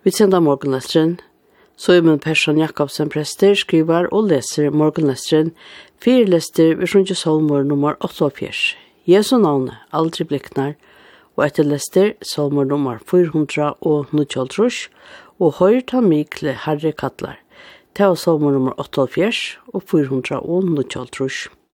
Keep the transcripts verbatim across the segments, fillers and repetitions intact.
Vi sender morgenlesteren. Søymen Persson Jakobsen prester skriver og leser morgenlesteren fire lester ved Sjunje Salmor nummer åttaogfjers. Jesu navne aldri bliknar, og etter lester Salmor nummer fire hundre og nittiåtte, og høyr ta mikle herre kattlar. Det var Salmor nummer åttaogfjers og fire hundre og nittiåtte.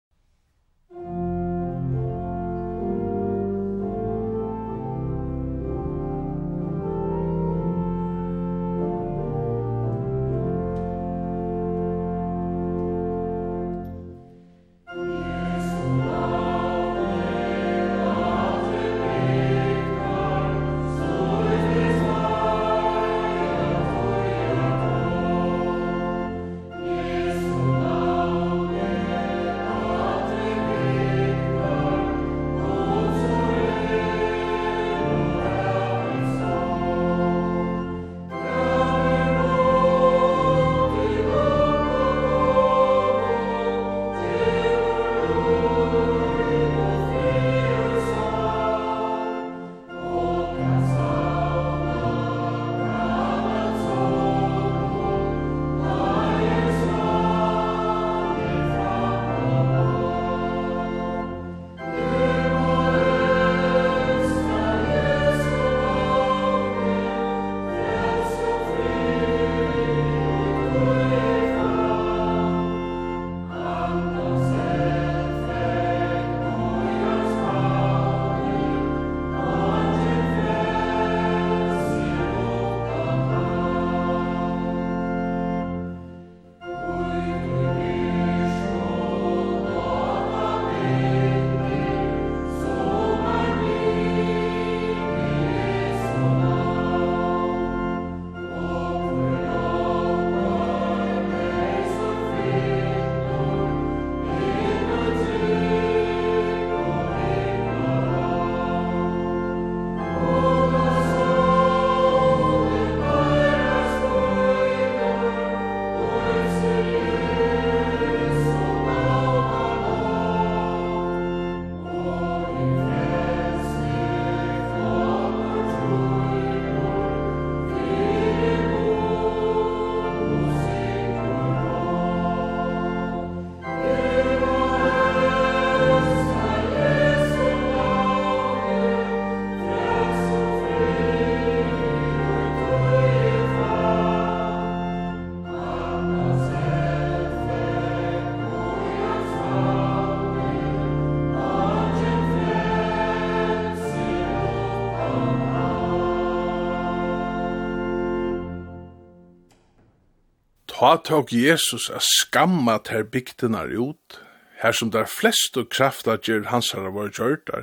Ta tog Jesus a skamma ter bygdenar ut, her som der flestu kraftadger hansara var gjørtar,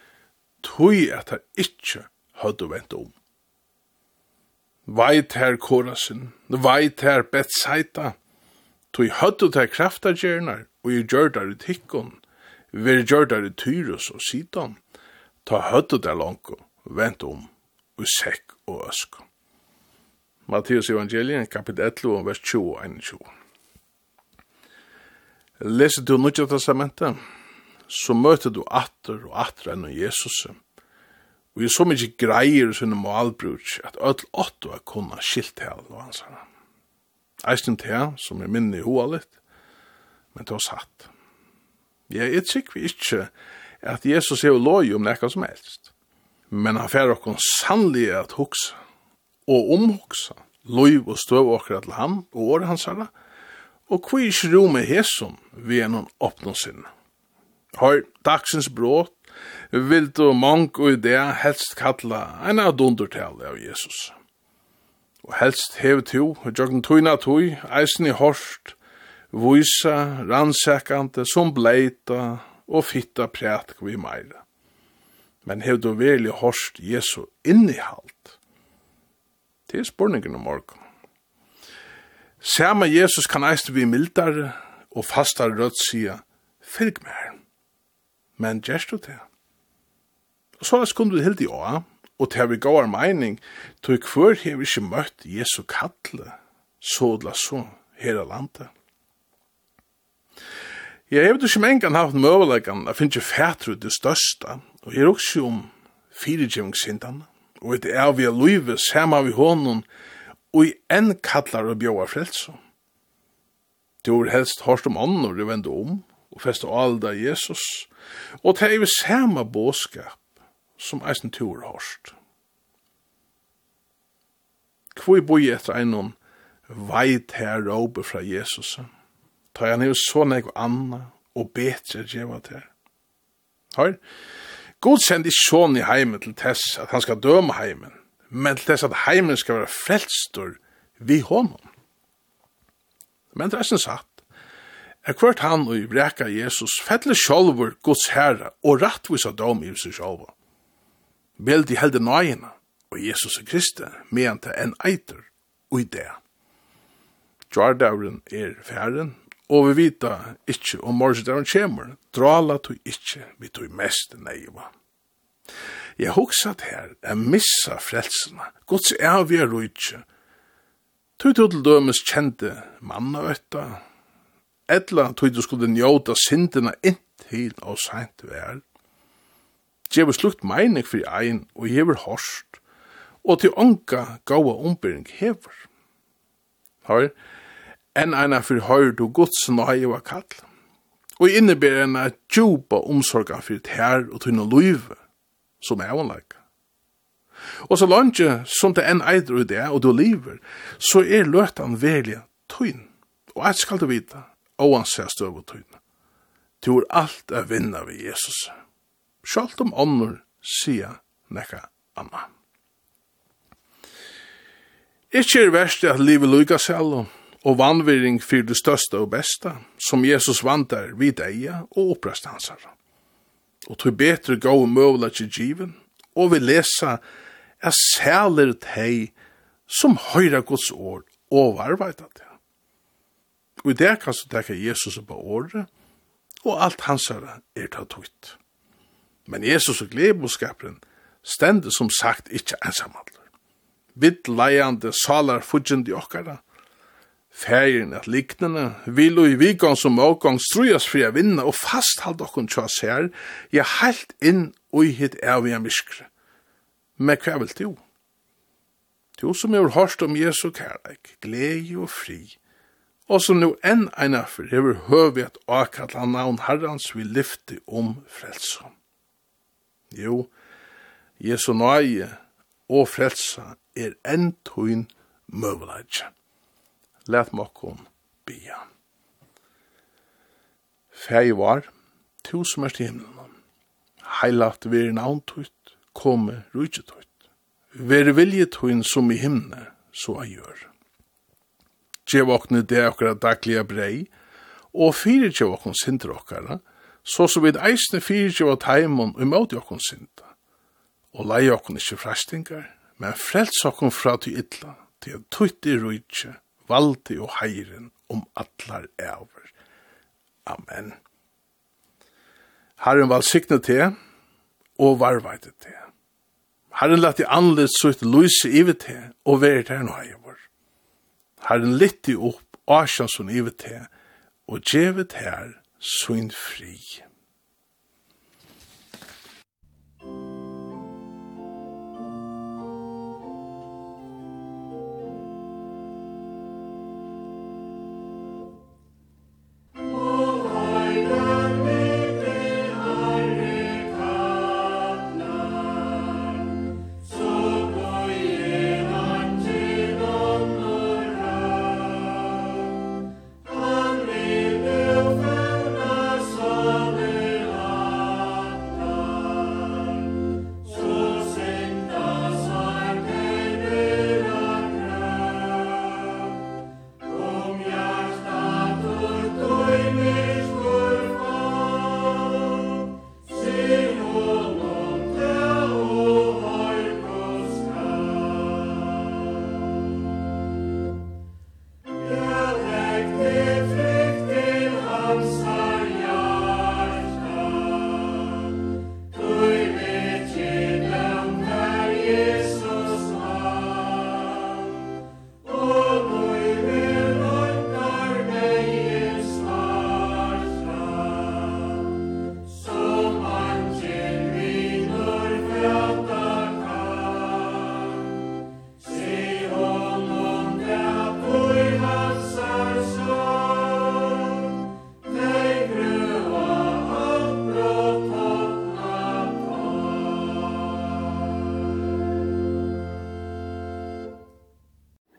tui at her ikkje høddu vent om. Veit her Korasin, veit her Betsaida, tui høddu ter kraftadgernar, og i gjørtar i tikkun, vir gjørtar i Tyrus og Sidon, ta høddu der langko, vent om, og sekk og øsk. Matteus evangeliet, kapitel elleve, vers tjue og einogtjue. Leser du Nødja testamentet, så møter du atter og atter enn Jesus. Og i så mykje greier sinne målbruk, at ødel åttu er kunna skilt hel og ansara. Eisen til som er minne i hoa litt, men til oss hatt. Jeg er sikker vi ikke at Jesus er loj om nekka som helst, men han fer okkur sannlig at huksa, og omhugsa, loiv og støv okra til han, og året hans herra, og hva ikke ro med hæsson vi er noen oppnå sinne. Har dagsens bråt, vil du mang og idé helst kalla en av dundertale av Jesus. Og helst hev to, og jokken tøyna tøy, eisen i hårst, vysa, rannsækante, som bleita, og fitta præt vi meira. Men hev du virkelig hårst Jesu innihalt? Det er spurningen om morgen. Samme Jesus kan eiste vi mildare og fastare rødt sia, fylg med her. Men gjerst du det? Og så er skundu helt i åa, og til vi går mening, tog hver har vi ikke møtt Jesu kattle, så la så, her av landet. Jeg har ikke med engang haft møveleggene, jeg finner ikke fætre det største, og jeg er også om firegjøvingssindene, og det er vi er løyve, sammen vi hånden, og i en kallar og bjóa frelso. Du har helst hørt om ånden du vende om, og feste alda Jesus, og det er jo samme båskap som eisen du har hørt. Hvor boi etter en veit her råbe fra Jesus, ta han jo så nek anna og betre djeva til. Hør, God sender ikke sånn i heimen til tess at han skal døme heimen, men til tess at heimen skal være frelstor vi honom. Men det er sin sagt, er hvert han og i breka Jesus fettler sjolver Guds herre og rattvisa dom i seg sjolver. Vel de helde nøyene og Jesus er Kristi mente en eiter og i det. Jordauren er færen, og vi vita ikkje om morgendauren kjemur, drala tu ikkje vi tu mest neiva. Jeg huksat her er missa frelsena, Guds er vi er ikkje. Tu tu til dømes kjente manna øtta, etla tu du skulle njóta syndina inntil og seint vær. Djev slukt meining fyrir ein og hever horst, og til onka gaua ombering hever. Hør, enn eina fyrir høyr du Guds nøye var kall, og inneber enn at djupa omsorga fyrir tær og tynna luive, som er avonleika. Og så lange som det enn eider i det, og du lever, så er løtan velja tøyn. Og et skal du vite, og han ser støv og tøyn. Du er alt å vinna ved Jesus. Sjalt om ånder sier nekka anna. Ikke er verst at livet lukka selv, og vannvirring for det største og beste, som Jesus vandrer vid eia og opprest hans herre. Og til betre gå og møvla til given, og vi lesa er sæler teg som høyra Guds ord og varveita det. Og i det kan du tekka Jesus på året, og alt hans herre er tatt ut. Men Jesus og gledboskaperen stender som sagt ikkje ensamadler. Vidt leiande salar fudgen de okkara, ferien at liknende, vil og i vikong som avgang strujas fri a vinna og fasthald okkon tja ser, ja heilt inn og i hitt evige miskre. Men hva vil du? Du som har hørt om Jesu kærleik, glede og fri, og som nu enn einafer hever høvi at akalla navn Herrans vil lyfte om frelsa. Jo, Jesu nøye og frelsa er enn tøyn møvleidje. Let mokkon bia. Fæg var, tu som er til himmelen, heilat vi er navn tøyt, komme rujtje tøyt. Vere vilje tøyn som i himne, så a gjør. Gjev okne det okkara daglige brei, og fyrir gjev okne sinter okkara, så så vid eisne fyrir gjev taimon og imot okne sinta. Og lei okne ikkje frastingar, men frels okne fra til ytla, til at tøyt i rujtje, valdi og heiren om atlar over. Amen. Herren valsikne til, og varveide til. Herren lett i anlet sutt lyse ivet til, og veret her nøyevor. Herren litti opp asjansun ivet til, og djevet her sunn fri. Amen.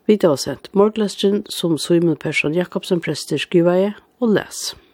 Vi tar sett morglestren som Simon Persson Jakobsen prester skriver og les.